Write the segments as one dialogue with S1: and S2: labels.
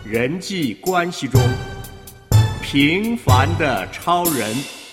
S1: 人际关系中平凡的超人。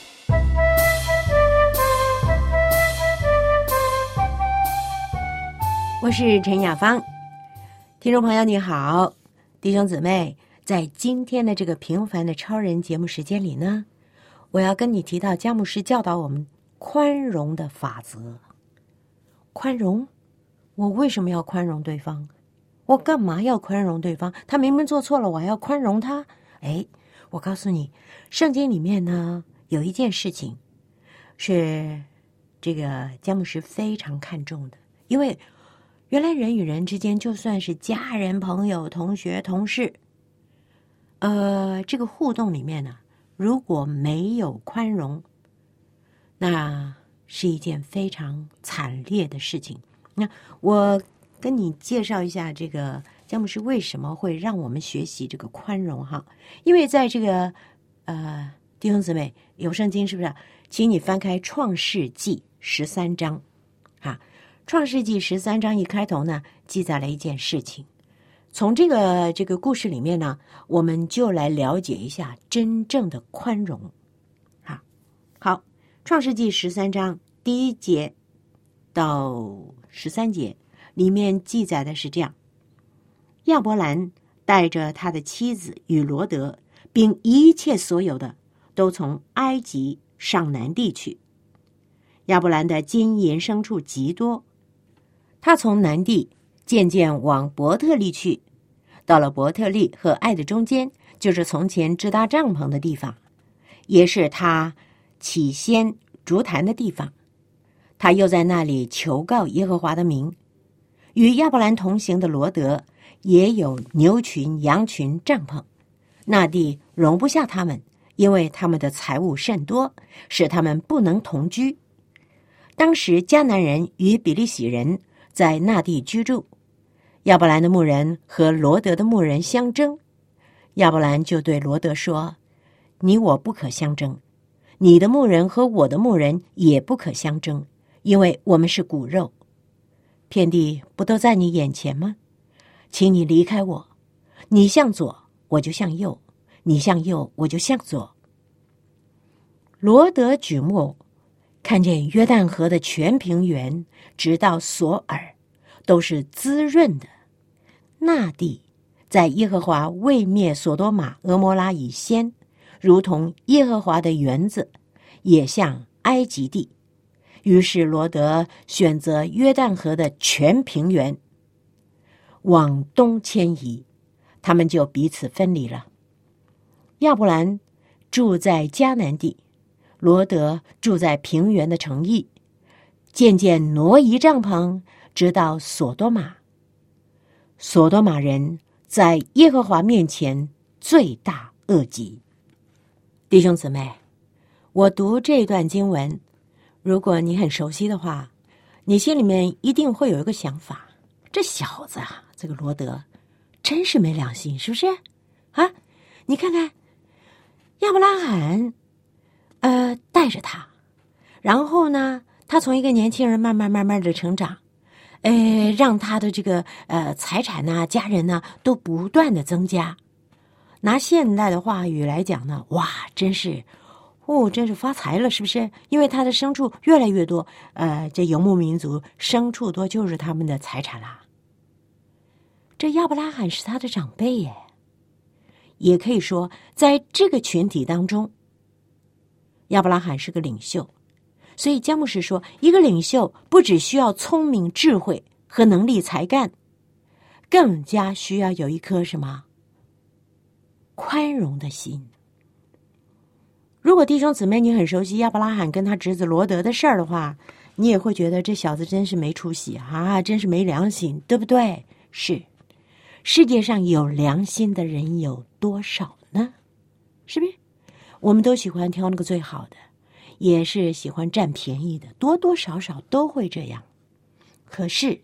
S2: 我是陈雅芳，听众朋友你好，弟兄姊妹，在今天的这个平凡的超人节目时间里呢，我要跟你提到姜牧师教导我们宽容的法则。宽容，我为什么要宽容对方？我干嘛要宽容对方？他明明做错了，我还要宽容他？我告诉你，圣经里面呢有一件事情是这个姜牧师非常看重的，因为原来人与人之间，就算是家人、朋友、同学、同事，这个互动里面呢，如果没有宽容，那是一件非常惨烈的事情。那我跟你介绍一下这个姜牧师为什么会让我们学习这个宽容哈？因为在这个弟兄姊妹有圣经是不是？请你翻开创世纪13章啊。创世纪13章一开头呢，记载了一件事情。从这个故事里面呢，我们就来了解一下真正的宽容。好，创世纪13章第1节到13节里面记载的是这样：亚伯兰带着他的妻子与罗得，并一切所有的，都从埃及上南地去。亚伯兰的金银牲畜极多，他从南地渐渐往伯特利去，到了伯特利和爱的中间，就是从前支搭帐篷的地方，也是他起先筑坛的地方。他又在那里求告耶和华的名。与亚伯兰同行的罗得也有牛群、羊群、帐篷，那地容不下他们，因为他们的财物甚多，使他们不能同居。当时迦南人与比利洗人在那地居住，亚伯兰的牧人和罗得的牧人相争，亚伯兰就对罗得说：你我不可相争，你的牧人和我的牧人也不可相争，因为我们是骨肉。遍地不都在你眼前吗？请你离开我，你向左我就向右，你向右我就向左。罗得举目看见约旦河的全平原直到索尔都是滋润的，那地在耶和华未灭所多玛俄摩拉以先，如同耶和华的园子，也像埃及地。于是罗得选择约旦河的全平原，往东迁移，他们就彼此分离了。亚伯兰住在迦南地，罗得住在平原的城邑，渐渐挪移帐篷，直到索多玛。索多玛人在耶和华面前罪大恶极。弟兄姊妹，我读这段经文，如果你很熟悉的话，你心里面一定会有一个想法：这小子啊，这个罗得真是没良心，是不是啊？你看看亚伯拉罕带着他，然后呢，他从一个年轻人慢慢的成长，让他的这个财产啊、家人呢都不断的增加。拿现代的话语来讲呢，哇，真是发财了，是不是？因为他的牲畜越来越多，这游牧民族牲畜多就是他们的财产啦。这亚伯拉罕是他的长辈耶，也可以说在这个群体当中，亚伯拉罕是个领袖。所以姜牧师说，一个领袖不只需要聪明、智慧和能力才干，更加需要有一颗什么？宽容的心。如果弟兄姊妹你很熟悉亚伯拉罕跟他侄子罗得的事儿的话，你也会觉得这小子真是没出息啊，真是没良心，对不对？是，世界上有良心的人有多少呢？是不是？我们都喜欢挑那个最好的，也是喜欢占便宜的，多多少少都会这样。可是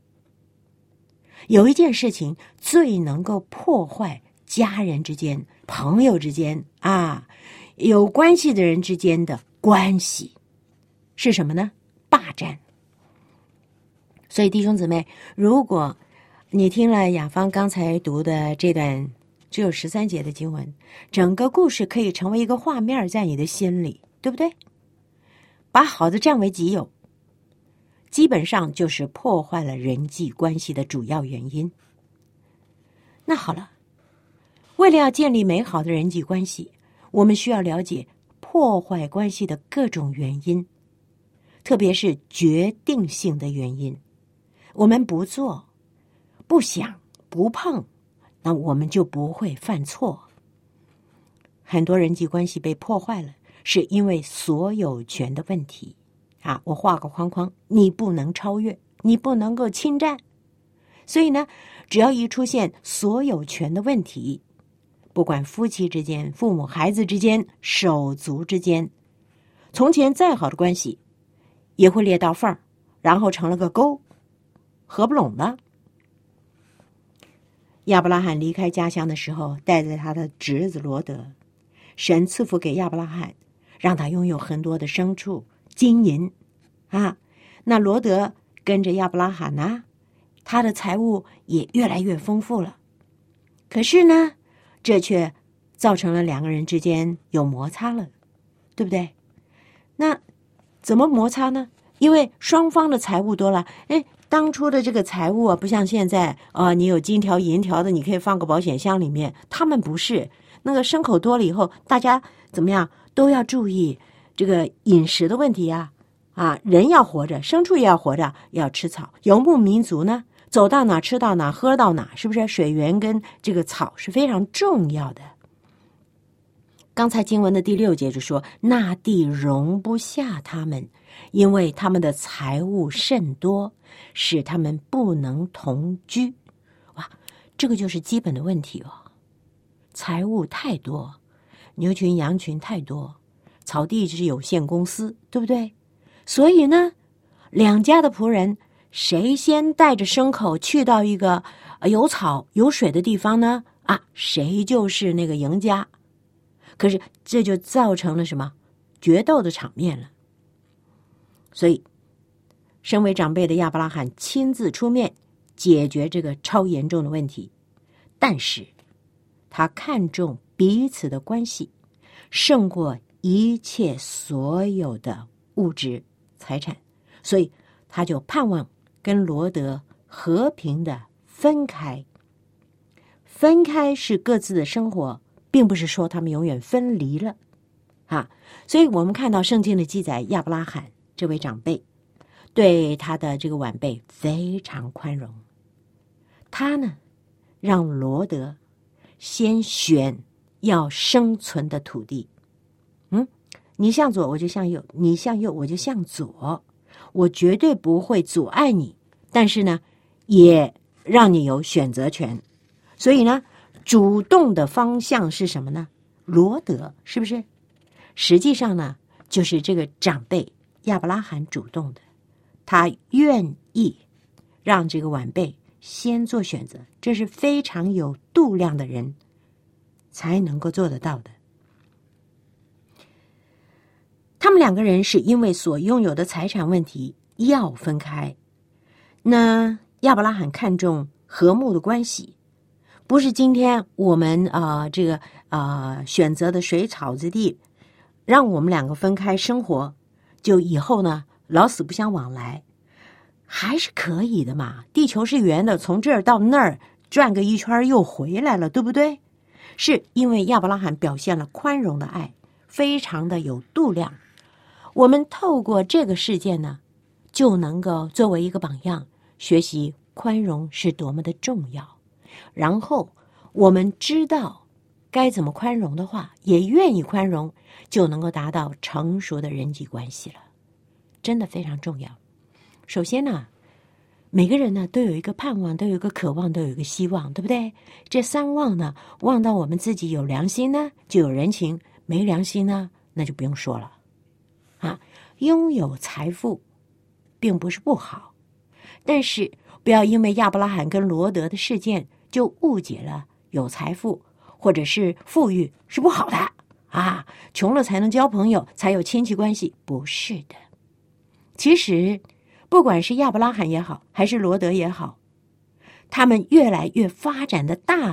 S2: 有一件事情最能够破坏家人之间、朋友之间啊，有关系的人之间的关系是什么呢？霸占。所以弟兄姊妹，如果你听了雅芳刚才读的这段只有13节的经文，整个故事可以成为一个画面在你的心里，对不对？把好的占为己有，基本上就是破坏了人际关系的主要原因。那好了，为了要建立美好的人际关系，我们需要了解破坏关系的各种原因，特别是决定性的原因。我们不做、不想、不碰，那我们就不会犯错。很多人际关系被破坏了，是因为所有权的问题啊！我画个框框，你不能超越，你不能够侵占。所以呢，只要一出现所有权的问题，不管夫妻之间、父母孩子之间、手足之间，从前再好的关系也会裂到缝儿，然后成了个沟，合不拢了。亚伯拉罕离开家乡的时候，带着他的侄子罗德，神赐福给亚伯拉罕，让他拥有很多的牲畜、金银啊。那罗德跟着亚伯拉罕呢，他的财物也越来越丰富了。可是呢，这却造成了两个人之间有摩擦了，对不对？那怎么摩擦呢？因为双方的财物多了，当初的这个财物啊，不像现在你有金条银条的，你可以放个保险箱里面。他们不是，那个牲口多了以后，大家怎么样都要注意这个饮食的问题啊！人要活着，牲畜也要活着，要吃草。游牧民族呢，走到哪吃到哪，喝到哪，是不是？水源跟这个草是非常重要的。刚才经文的第6节就说，那地容不下他们，因为他们的财物甚多，使他们不能同居。哇，这个就是基本的问题哦。财物太多，牛群羊群太多，草地就是有限公司，对不对？所以呢，两家的仆人谁先带着牲口去到一个有草有水的地方呢？谁就是那个赢家。可是这就造成了什么？决斗的场面了。所以身为长辈的亚伯拉罕亲自出面解决这个超严重的问题，但是他看重彼此的关系胜过一切所有的物质财产，所以他就盼望跟罗德和平的分开。分开是各自的生活，并不是说他们永远分离了所以我们看到圣经的记载，亚伯拉罕这位长辈对他的这个晚辈非常宽容。他呢，让罗德先选要生存的土地。你向左我就向右，你向右我就向左，我绝对不会阻碍你，但是呢，也让你有选择权。所以呢，主动的方向是什么呢？罗德，是不是？实际上呢，就是这个长辈亚伯拉罕主动的，他愿意让这个晚辈先做选择，这是非常有度量的人才能够做得到的。他们两个人是因为所拥有的财产问题要分开。那亚伯拉罕看重和睦的关系，不是今天我们选择的水草之地，让我们两个分开生活，就以后呢老死不相往来，还是可以的嘛。地球是圆的，从这儿到那儿转个一圈又回来了，对不对？是因为亚伯拉罕表现了宽容的爱，非常的有度量。我们透过这个事件呢，就能够作为一个榜样，学习宽容是多么的重要。然后我们知道该怎么宽容的话，也愿意宽容，就能够达到成熟的人际关系了。真的非常重要。首先呢，每个人呢都有一个盼望，都有一个渴望，都有一个希望，对不对？这3望呢，望到我们自己有良心呢，就有人情；没良心呢，那就不用说了。拥有财富并不是不好，但是不要因为亚伯拉罕跟罗德的事件就误解了有财富或者是富裕是不好的穷了才能交朋友，才有亲戚关系，不是的。其实不管是亚伯拉罕也好，还是罗德也好，他们越来越发展的大了，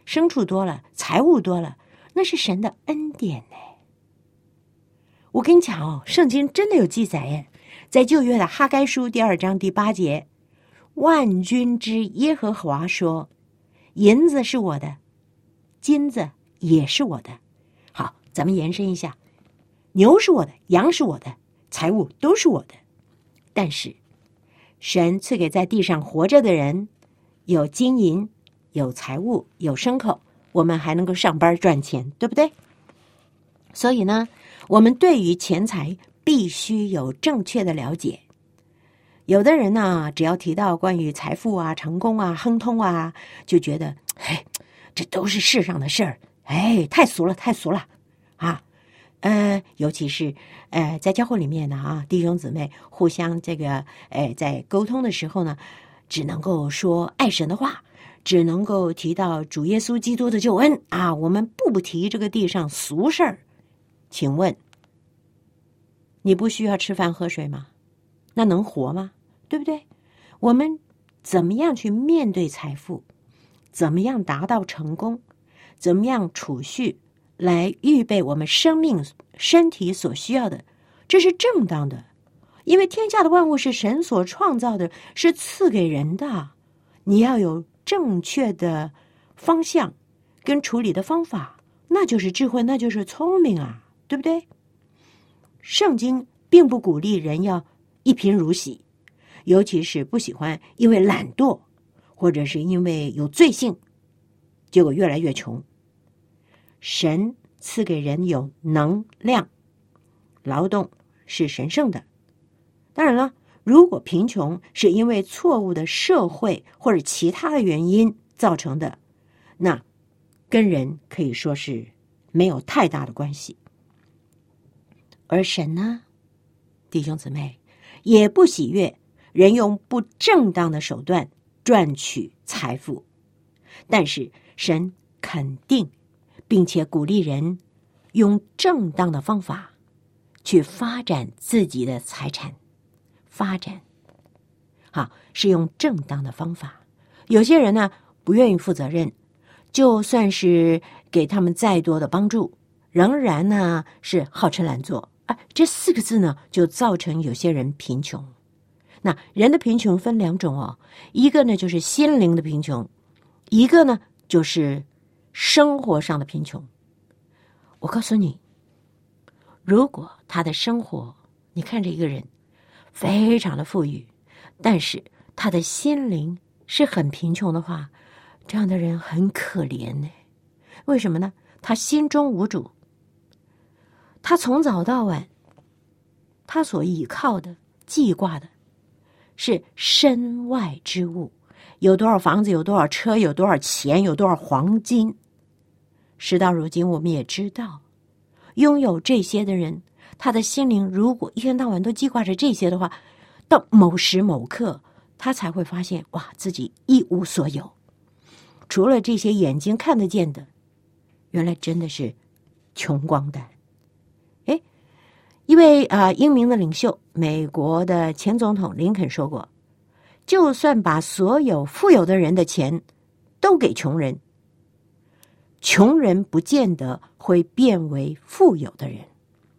S2: 牲畜多了，财物多了，那是神的恩典呢。我跟你讲哦，圣经真的有记载耶，在旧约的哈该书第2章第8节，万军之耶和华说，银子是我的，金子也是我的。好，咱们延伸一下，牛是我的，羊是我的，财物都是我的。但是神赐给在地上活着的人，有金银，有财物，有牲口，我们还能够上班赚钱，对不对？所以呢，我们对于钱财必须有正确的了解。有的人呢，只要提到关于财富啊、成功啊、亨通啊，就觉得，哎，这都是世上的事儿，哎，太俗了，太俗了啊！尤其是在教会里面呢啊，弟兄姊妹互相在沟通的时候呢，只能够说爱神的话，只能够提到主耶稣基督的救恩啊，我们不提这个地上俗事儿。请问，你不需要吃饭喝水吗？那能活吗？对不对？我们怎么样去面对财富？怎么样达到成功？怎么样储蓄来预备我们生命身体所需要的？这是正当的，因为天下的万物是神所创造的，是赐给人的。你要有正确的方向跟处理的方法，那就是智慧，那就是聪明啊，对不对？圣经并不鼓励人要一贫如洗，尤其是不喜欢因为懒惰或者是因为有罪性，结果越来越穷。神赐给人有能量，劳动是神圣的。当然了，如果贫穷是因为错误的社会或者其他的原因造成的，那跟人可以说是没有太大的关系。而神呢，弟兄姊妹，也不喜悦人用不正当的手段赚取财富，但是神肯定并且鼓励人用正当的方法去发展自己的财产，发展好是用正当的方法。有些人呢不愿意负责任，就算是给他们再多的帮助，仍然呢是好吃懒做啊。这4个字呢就造成有些人贫穷。那人的贫穷分2种哦，一个呢就是心灵的贫穷，一个呢就是生活上的贫穷。我告诉你，如果他的生活，你看这一个人非常的富裕，但是他的心灵是很贫穷的话，这样的人很可怜呢。为什么呢？他心中无主，他从早到晚，他所依靠的、记挂的是身外之物，有多少房子，有多少车，有多少钱，有多少黄金。时到如今，我们也知道，拥有这些的人，他的心灵如果一天到晚都记挂着这些的话，到某时某刻，他才会发现，哇，自己一无所有。除了这些眼睛看得见的，原来真的是穷光蛋。一位英明的领袖，美国的前总统林肯说过，就算把所有富有的人的钱都给穷人，穷人不见得会变为富有的人。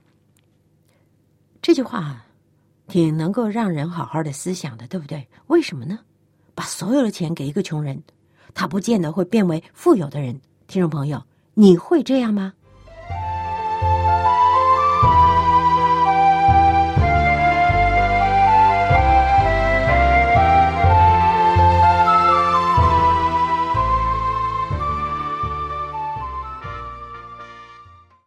S2: 这句话挺能够让人好好的思想的，对不对？为什么呢？把所有的钱给一个穷人，他不见得会变为富有的人。听众朋友，你会这样吗？